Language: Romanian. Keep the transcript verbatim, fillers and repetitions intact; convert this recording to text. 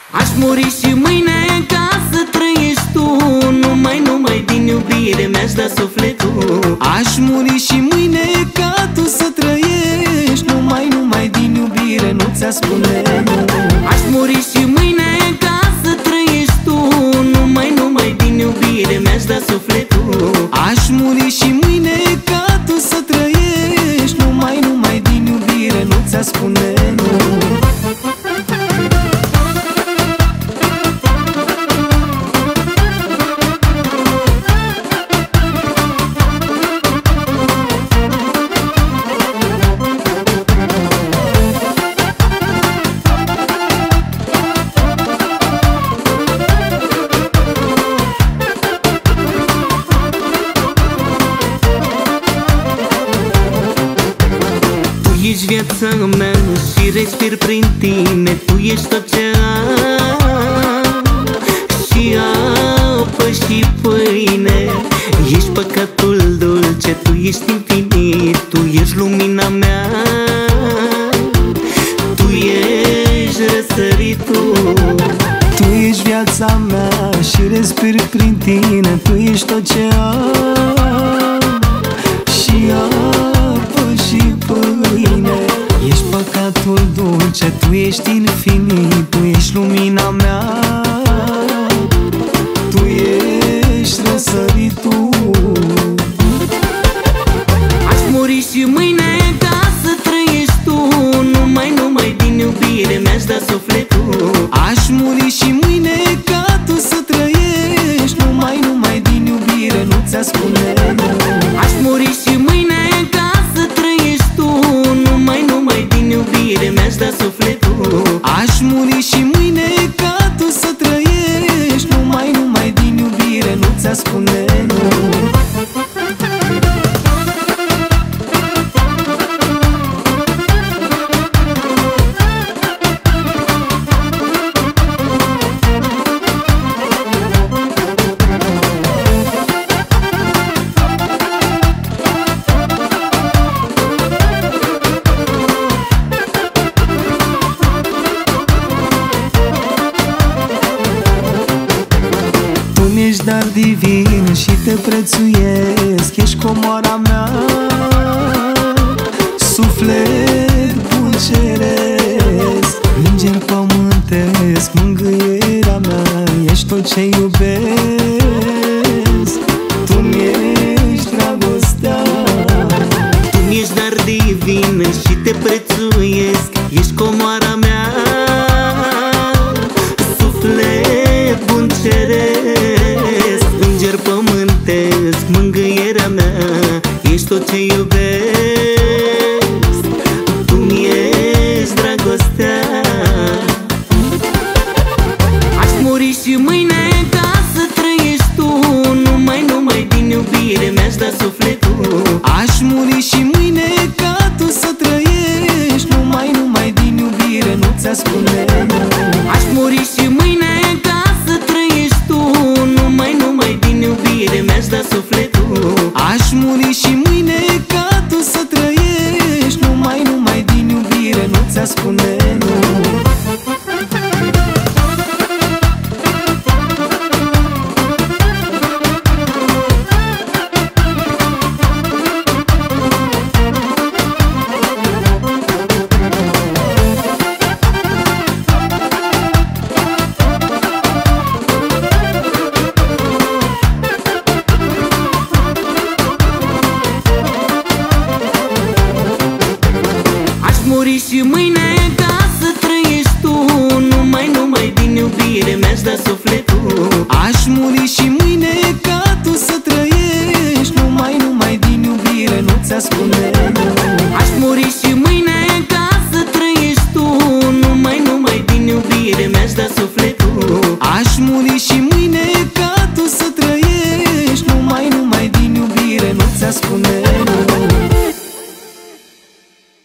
Aș muri și mâine ca să trăiești tu, numai, numai din iubire mi-aș da sufletul. Aș muri și mâine ca tu să trăiești, numai, numai din iubire nu ți-a spune nu. Aș muri și mâine ca să trăiești tu, numai, numai din iubire mi-aș da sufletul. Aș muri și mâine ca tu să trăiești, numai, numai din iubire nu ți-a spune nu. Ești viața mea și respir prin tine, tu ești tot ce am, și apă și pâine. Ești păcatul dulce, tu ești infinit, tu ești lumina mea, tu ești răsăritul. Tu ești viața mea și respir prin tine, tu ești tot ce am, și apă și pâine. Ești păcatul dulce, tu ești infinit, tu ești lumina mea, tu ești răsăritul. Aș muri și mâine ca să trăiești tu, numai, numai din iubire mi-aș da sufletul. Aș muri și mâine ca tu să trăiești, numai, numai din iubire nu ți-a spune nu. Aș muri și mâine ca să trăiești tu, numai, numai din iubire mi-aș da sufletul. Aș muri și mâine ca tu să trăiești, numai, numai din iubire nu ți-a spune nu. Ești dar divin și te prețuiesc, ești comoara mea, suflet bun ceresc, înger pământesc, mângâierea mea, ești tot ce iubesc. Tu-mi ești dragostea. Tu ești dar divin și te prețuiesc, ești comoara mea, suflet bun ceresc, înger pământesc, mângâierea mea, ești tot ce iubesc. Tu-mi ești dragostea. Aș muri și mâine ca să trăiești tu, numai, numai din iubire mi-aș da sufletul. Aș muri și mâine ca tu să trăiești, numai, numai din iubire nu ți-a spune nu. Aș muri și mâine ca să trăiești tu, numai, numai din iubire mi-aș da sufletul. Aș muri și mâine ca tu să trăiești, numai, numai din iubire nu ți-a spune nu. Muri și mâine ca să trăiești tu, numai, numai din iubire mi-aș da sufletul. Aș muri și mâine ca tu să trăiești, numai, numai din iubire nu ți-a spune nu. Aș muri și mâine ca să trăiești tu, numai, numai din iubire mi-aș da sufletul.